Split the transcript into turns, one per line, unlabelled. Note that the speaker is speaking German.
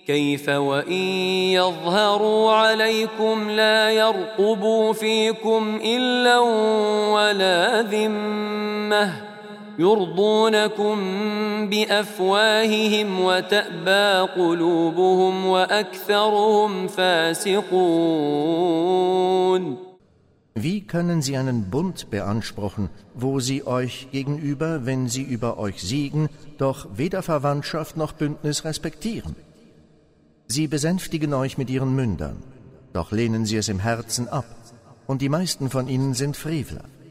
كيف وإن يظهروا عليكم لا يرقبوا فيكم إلا ولا ذمة يرضونكم بأفواههم وتأبى قلوبهم وأكثرهم فاسقون.
Wie können sie einen Bund beanspruchen, wo sie euch gegenüber, wenn sie über euch siegen, doch weder Verwandtschaft noch Bündnis respektieren? Sie besänftigen euch mit ihren Mündern, doch lehnen sie es im Herzen ab, und die meisten von ihnen sind Frevler.